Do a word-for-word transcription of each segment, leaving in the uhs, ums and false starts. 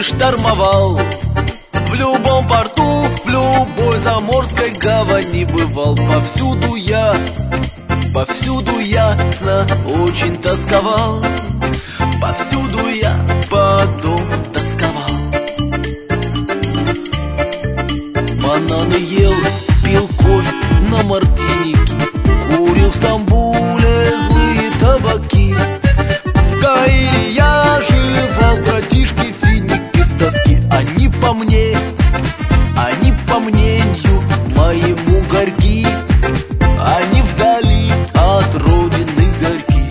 штормовал. В любом порту, в любой заморской гавани бывал. Повсюду я, повсюду ясно очень тосковал. Повсюду я потом тосковал. Бананы ел, пил кофе на мартинике, курил в Стамбуле злые табаки. В Каире я жевал братишки финики с тоски. Они по мне, они по мнению моему горьки. Они вдали от родины горьки.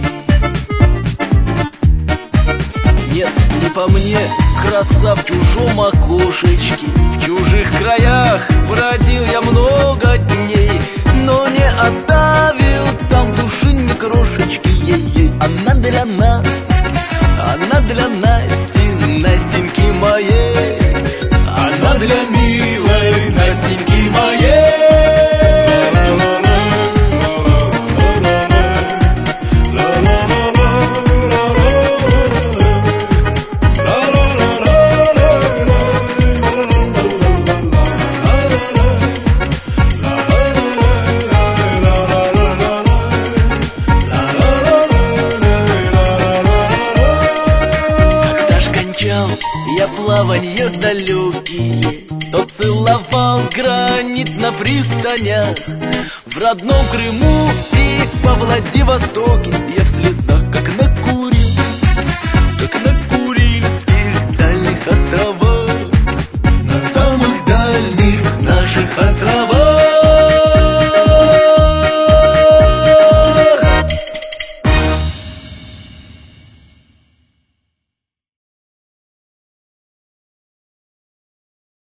Нет, не по мне, краса в чужом окошечке. В чужих краях бродил я много дней, но не оставил там души ни крошечки. Ей-ей, она для нас, она для Насти, Настеньки моей. Она для милой Настеньки моей. Я плаванье далекие, то целовал гранит на пристанях. В родном Крыму и во Владивостоке